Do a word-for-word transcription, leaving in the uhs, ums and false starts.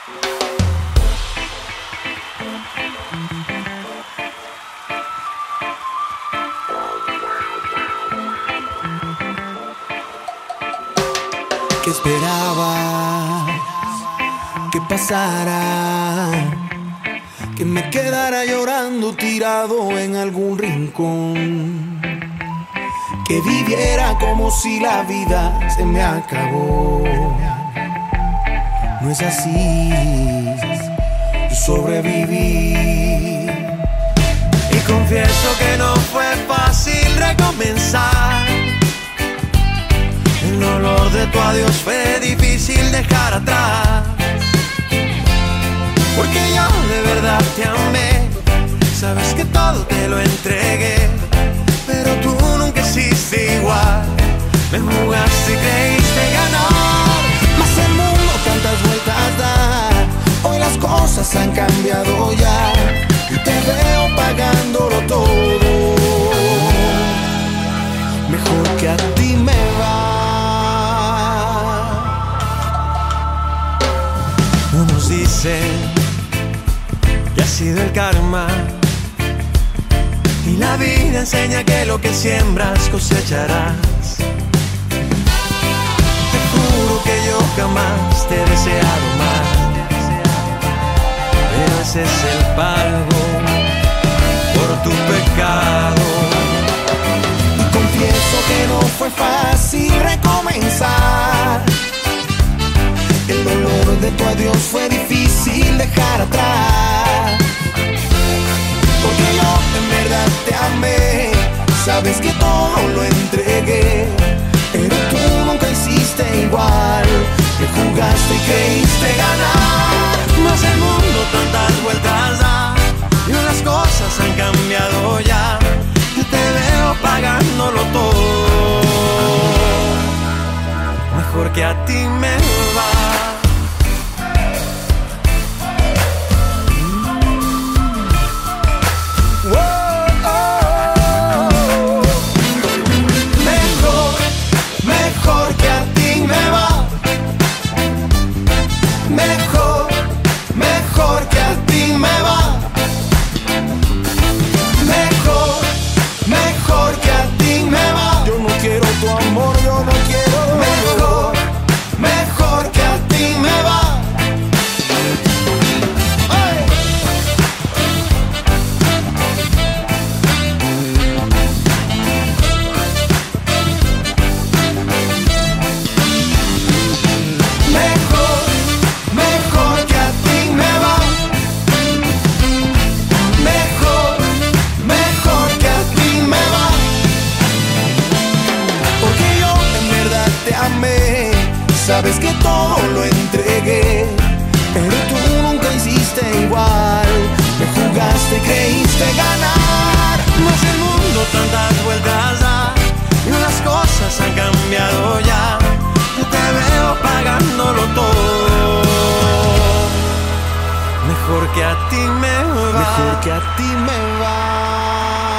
¿Qué esperabas que pasara? Que me quedara llorando tirado en algún rincón, que viviera como si la vida se me acabó. No es así, yo sobreviví. Y confieso que no fue fácil recomenzar. El olor de tu adiós fue difícil dejar atrás. Porque yo de verdad te amé. Sabes que todo te lo entregué, pero tú nunca hiciste igual. Me jugaste y creíste ganar. Mas el mundo tantas vueltas da. Hoy las cosas han cambiado ya y te veo pagándolo todo. Mejor que a ti me va. Unos dicen que ha sido el karma, y la vida enseña que lo que siembras cosecharás. Te juro que yo jamás te he deseado más, pero ese es el pago por tu pecado. Y confieso que no fue fácil recomenzar. El dolor de tu adiós fue difícil dejar atrás. Porque yo en verdad te amé. Sabes que todo lo entregué, pero tú nunca hiciste igual. Me jugaste y creíste ganar. Mas el mundo tantas vueltas da y las cosas han cambiado ya. Yo te veo pagándolo todo. Mejor que a ti me va. Tu amor yo no quiero. Mejor, mejor que a ti me va. ¡Ay! Mejor, mejor que a ti me va. Mejor, mejor que a ti me va. Te amé, sabes que todo lo entregué, pero tú nunca hiciste igual. Me jugaste y creíste ganar. Mas el mundo tantas vueltas da y las cosas han cambiado ya. Yo te veo pagándolo todo. Mejor que a ti me va. Mejor que a ti me va.